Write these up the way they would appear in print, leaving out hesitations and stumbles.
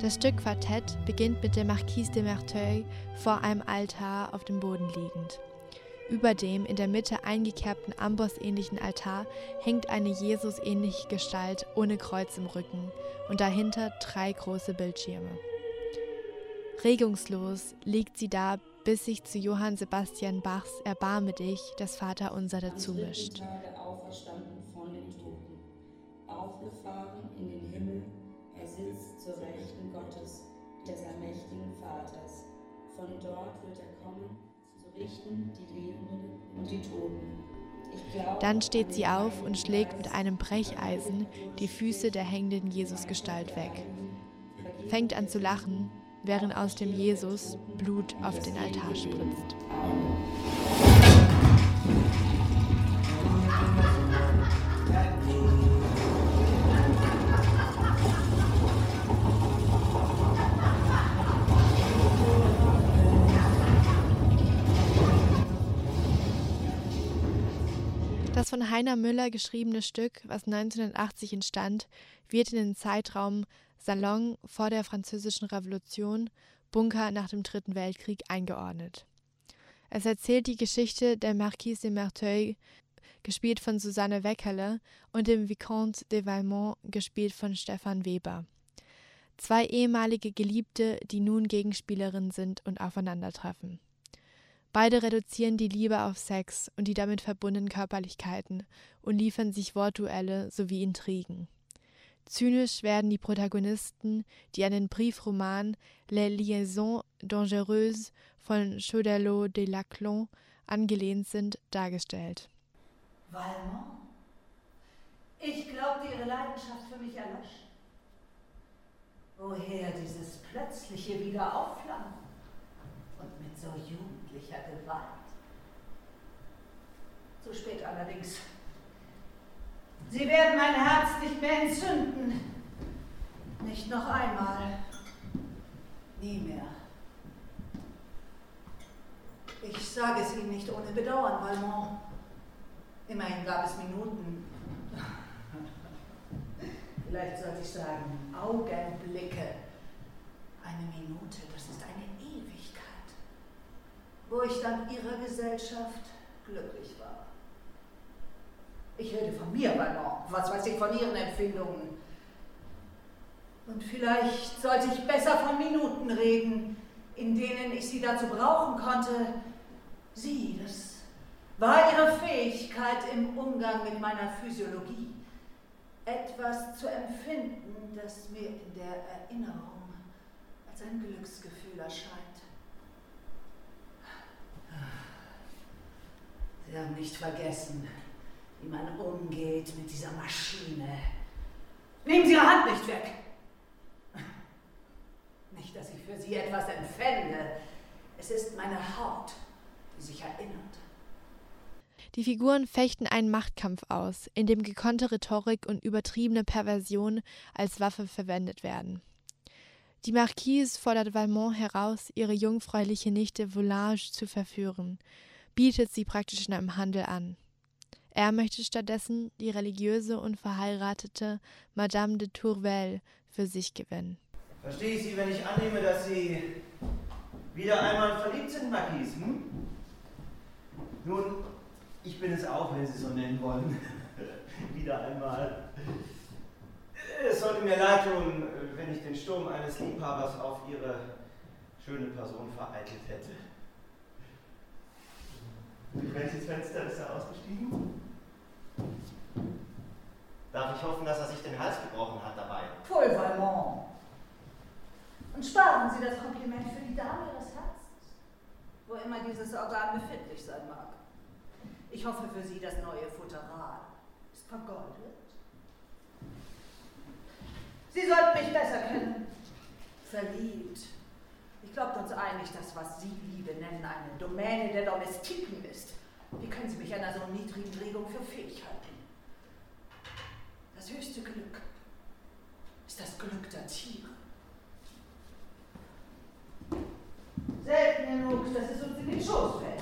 Das Stück Quartett beginnt mit der Marquise de Merteuil vor einem Altar auf dem Boden liegend. Über dem in der Mitte eingekerbten ambossähnlichen Altar hängt eine Jesus-ähnliche Gestalt ohne Kreuz im Rücken und dahinter 3 große Bildschirme. Regungslos liegt sie da, bis sich zu Johann Sebastian Bachs Erbarme dich das Vaterunser dazu mischt. Am 3. Tage auferstanden von den Toten, aufgefahren in den Himmel, er sitzt zur Rechten Gottes, des allmächtigen Vaters. Von dort wird er kommen, zu richten die Lebenden und die Toten. Dann steht sie auf und schlägt mit einem Brecheisen die Füße der hängenden Jesusgestalt weg. Fängt an zu lachen, während aus dem Jesus Blut auf den Altar spritzt. Das von Heiner Müller geschriebene Stück, was 1980 entstand, wird in den Zeitraum Salon vor der Französischen Revolution, Bunker nach dem Dritten Weltkrieg eingeordnet. Es erzählt die Geschichte der Marquise de Merteuil, gespielt von Susanne Weckerle, und dem Vicomte de Valmont, gespielt von Stefan Weber. 2 ehemalige Geliebte, die nun Gegenspielerinnen sind und aufeinandertreffen. Beide reduzieren die Liebe auf Sex und die damit verbundenen Körperlichkeiten und liefern sich Wortduelle sowie Intrigen. Zynisch werden die Protagonisten, die an den Briefroman Les Liaisons Dangereuses von Choderlos de Laclos angelehnt sind, dargestellt. Valmont? Ich glaubte, Ihre Leidenschaft für mich erlosch. Woher dieses plötzliche Wiederaufflammen? Und mit so jugendlicher Gewalt. Zu spät allerdings. Sie werden mein Herz nicht mehr entzünden. Nicht noch einmal. Nie mehr. Ich sage es Ihnen nicht ohne Bedauern, Valmont. Immerhin gab es Minuten. Vielleicht sollte ich sagen, Augenblicke. Eine Minute, das ist eine Ewigkeit. Wo ich dank Ihrer Gesellschaft glücklich war. Ich rede von mir, Valmont. Was weiß ich von Ihren Empfindungen? Und vielleicht sollte ich besser von Minuten reden, in denen ich Sie dazu brauchen konnte. Sie, das war Ihre Fähigkeit im Umgang mit meiner Physiologie. Etwas zu empfinden, das mir in der Erinnerung als ein Glücksgefühl erscheint. Sie haben nicht vergessen, wie man umgeht mit dieser Maschine. Nehmen Sie Ihre Hand nicht weg! Nicht, dass ich für Sie etwas empfände. Es ist meine Haut, die sich erinnert. Die Figuren fechten einen Machtkampf aus, in dem gekonnte Rhetorik und übertriebene Perversion als Waffe verwendet werden. Die Marquise fordert Valmont heraus, ihre jungfräuliche Nichte Volanges zu verführen, bietet sie praktisch in einem Handel an. Er möchte stattdessen die religiöse und verheiratete Madame de Tourvel für sich gewinnen. Verstehe ich Sie, wenn ich annehme, dass Sie wieder einmal verliebt sind, Marquise? Nun, ich bin es auch, wenn Sie es so nennen wollen. Wieder einmal. Es sollte mir leid tun, wenn ich den Sturm eines Liebhabers auf Ihre schöne Person vereitelt hätte. Durch welches Fenster ist er ausgestiegen? Darf ich hoffen, dass er sich den Hals gebrochen hat dabei? Pfui, Valmont. Und sparen Sie das Kompliment für die Dame Ihres Herzens, wo immer dieses Organ befindlich sein mag. Ich hoffe für Sie, das neue Futteral ist vergoldet. Sie sollten mich besser kennen. Verliebt. Ich glaube uns einig, dass was Sie Liebe nennen, eine Domäne der Domestiken ist. Wie können Sie mich einer so niedrigen Regung für fähig halten? Das höchste Glück ist das Glück der Tiere. Selten genug, dass es uns in den Schoß fällt.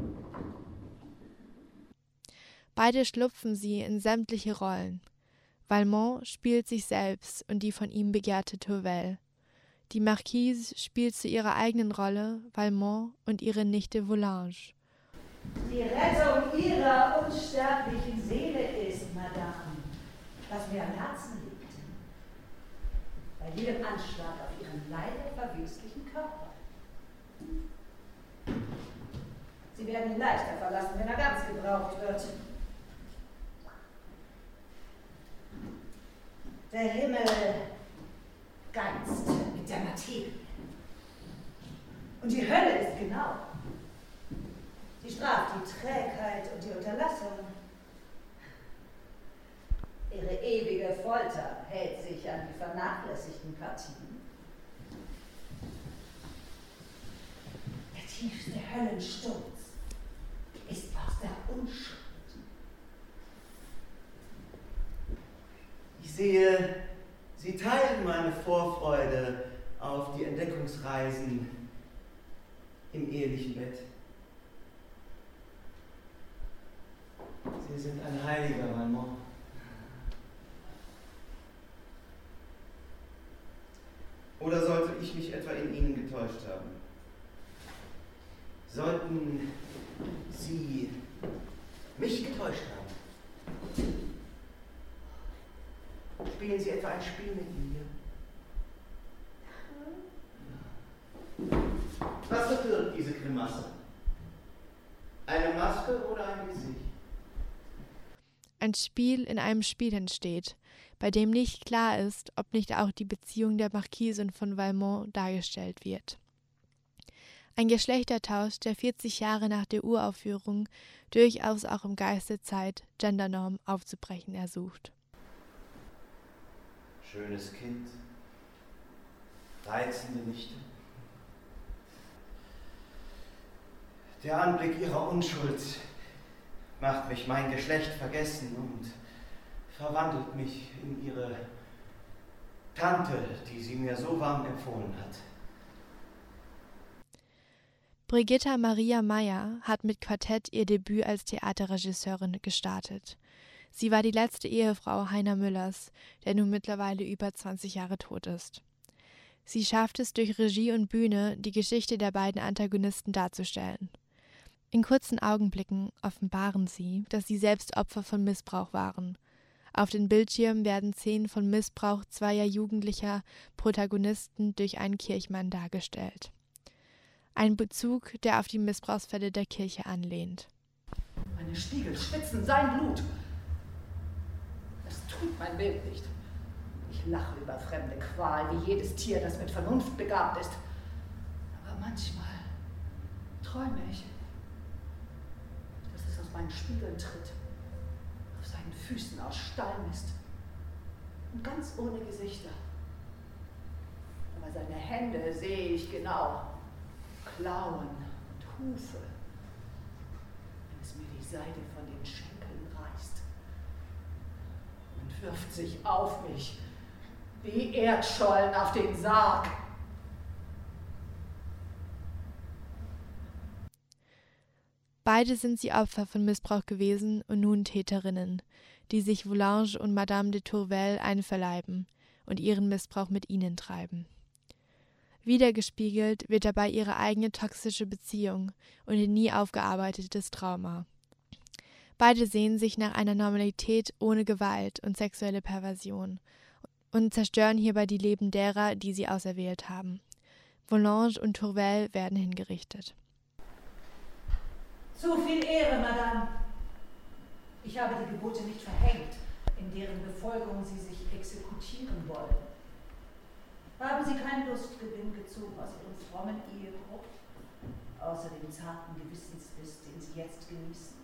Beide schlüpfen sie in sämtliche Rollen. Valmont spielt sich selbst und die von ihm begehrte Tourvel. Die Marquise spielt zu ihrer eigenen Rolle Valmont und ihre Nichte Volanges. Die Rettung Ihrer unsterblichen Seele ist, Madame, was mir am Herzen liegt. Bei jedem Anschlag auf Ihren leider verwüstlichen Körper. Sie werden ihn leichter verlassen, wenn er ganz gebraucht wird. Der Himmel geizt mit der Materie. Und die Hölle ist genau. Sie straft die Trägheit und die Unterlassung. Ihre ewige Folter hält sich an die vernachlässigten Partien. Der tiefste Höllensturz ist aus der Unschuld. Ich sehe, Sie teilen meine Vorfreude auf die Entdeckungsreisen im ehelichen Bett. Sie sind ein Heiliger, Valmont. Oder sollte ich mich etwa in Ihnen getäuscht haben? Sollten Sie mich getäuscht haben? Spielen Sie etwa ein Spiel mit mir? Was verbirgt diese Grimasse? Eine Maske oder ein Gesicht? Ein Spiel in einem Spiel entsteht, bei dem nicht klar ist, ob nicht auch die Beziehung der Marquise und von Valmont dargestellt wird. Ein Geschlechtertausch, der 40 Jahre nach der Uraufführung durchaus auch im Geist der Zeit Gendernormen aufzubrechen ersucht. Schönes Kind, reizende Nichte. Der Anblick ihrer Unschuld macht mich mein Geschlecht vergessen und verwandelt mich in ihre Tante, die sie mir so warm empfohlen hat. Brigitta Maria Meyer hat mit Quartett ihr Debüt als Theaterregisseurin gestartet. Sie war die letzte Ehefrau Heiner Müllers, der nun mittlerweile über 20 Jahre tot ist. Sie schafft es durch Regie und Bühne, die Geschichte der beiden Antagonisten darzustellen. In kurzen Augenblicken offenbaren sie, dass sie selbst Opfer von Missbrauch waren. Auf den Bildschirmen werden Szenen von Missbrauch zweier jugendlicher Protagonisten durch einen Kirchmann dargestellt. Ein Bezug, der auf die Missbrauchsfälle der Kirche anlehnt. Meine Spiegel schwitzen sein Blut. Das tut mein Bild nicht. Ich lache über fremde Qual, wie jedes Tier, das mit Vernunft begabt ist. Aber manchmal träume ich, dass es aus meinen Spiegeln tritt, auf seinen Füßen aus Stein ist und ganz ohne Gesichter. Aber seine Hände sehe ich genau, Klauen und Hufe, wenn es mir die Seide von den Schenkeln reißt und wirft sich auf mich wie Erdschollen auf den Sarg. Beide sind sie Opfer von Missbrauch gewesen und nun Täterinnen, die sich Volanges und Madame de Tourvel einverleiben und ihren Missbrauch mit ihnen treiben. Wiedergespiegelt wird dabei ihre eigene toxische Beziehung und ihr nie aufgearbeitetes Trauma. Beide sehen sich nach einer Normalität ohne Gewalt und sexuelle Perversion und zerstören hierbei die Leben derer, die sie auserwählt haben. Volanges und Tourvel werden hingerichtet. Zu viel Ehre, Madame. Ich habe die Gebote nicht verhängt, in deren Befolgung Sie sich exekutieren wollen. Haben Sie keinen Lustgewinn gezogen aus Ihrem frommen Ehebruch, außer dem zarten Gewissensbiss, den Sie jetzt genießen?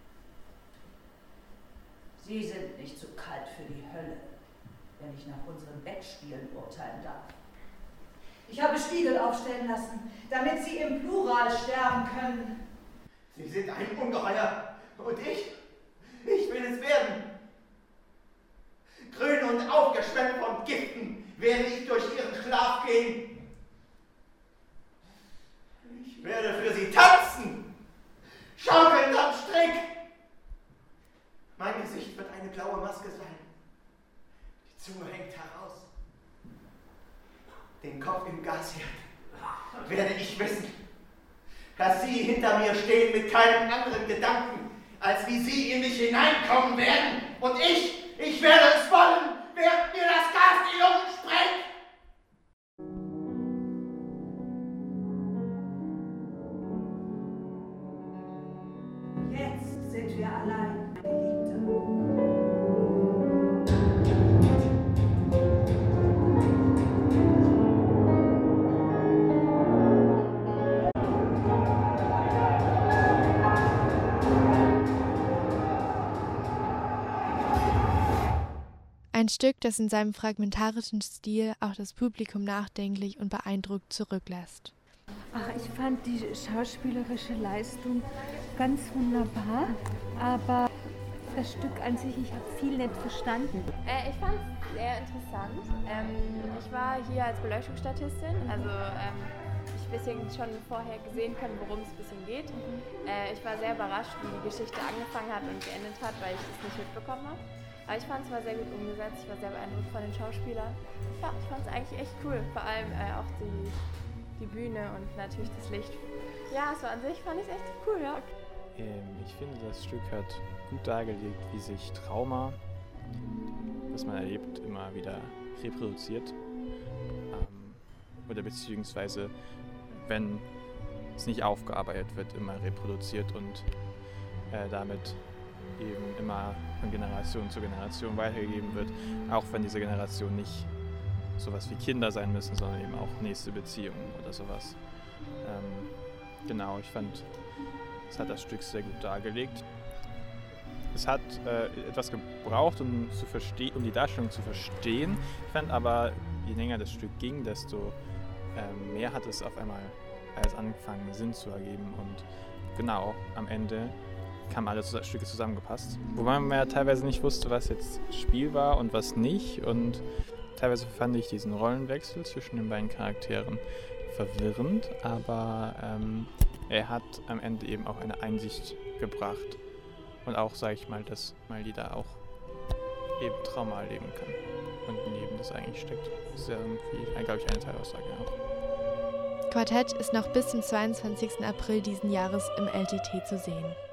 Sie sind nicht zu kalt für die Hölle, wenn ich nach unseren Bettspielen urteilen darf. Ich habe Spiegel aufstellen lassen, damit Sie im Plural sterben können. Sie sind ein Ungeheuer und ich will es werden. Grün und aufgeschwemmt von Giften werde ich durch ihren Schlaf gehen. Ich werde für sie tanzen, schaukelnd am Strick. Mein Gesicht wird eine blaue Maske sein. Zunge hängt heraus. Den Kopf im Gasherd werde ich wissen, dass Sie hinter mir stehen mit keinem anderen Gedanken, als wie Sie in mich hineinkommen werden. Und ich werde es wollen, während mir das Gas die Lungen sprengt. Jetzt sind wir allein, Geliebter. Ein Stück, das in seinem fragmentarischen Stil auch das Publikum nachdenklich und beeindruckt zurücklässt. Ach, ich fand die schauspielerische Leistung ganz wunderbar, aber das Stück an sich, ich habe viel nicht verstanden. Ich fand es sehr interessant. Ich war hier als Beleuchtungsstatistin, also ich ein bisschen schon vorher gesehen können, worum es ein bisschen geht. Ich war sehr überrascht, wie die Geschichte angefangen hat und geendet hat, weil ich es nicht mitbekommen habe. Aber ich fand es war sehr gut umgesetzt, ich war sehr beeindruckt von den Schauspielern. Ja, ich fand es eigentlich echt cool, vor allem auch die Bühne und natürlich das Licht. Ja, so an sich fand ich es echt cool, ja. Ich finde, das Stück hat gut dargelegt, wie sich Trauma, das man erlebt, immer wieder reproduziert. Oder beziehungsweise, wenn es nicht aufgearbeitet wird, immer reproduziert und damit eben immer von Generation zu Generation weitergegeben wird, auch wenn diese Generation nicht sowas wie Kinder sein müssen, sondern eben auch nächste Beziehungen oder sowas. Genau, ich fand, es hat das Stück sehr gut dargelegt. Es hat etwas gebraucht, um die Darstellung zu verstehen. Ich fand aber, je länger das Stück ging, desto mehr hat es auf einmal alles angefangen, Sinn zu ergeben. Und genau, am Ende haben alle Stücke zusammengepasst. Wobei man ja teilweise nicht wusste, was jetzt Spiel war und was nicht. Und teilweise fand ich diesen Rollenwechsel zwischen den beiden Charakteren verwirrend, aber er hat am Ende eben auch eine Einsicht gebracht. Und auch, sage ich mal, dass Malida auch eben Trauma erleben kann. Und neben das eigentlich steckt. Das ist ja irgendwie, glaube ich, eine Teilaussage auch. Quartett ist noch bis zum 22. April diesen Jahres im LTT zu sehen.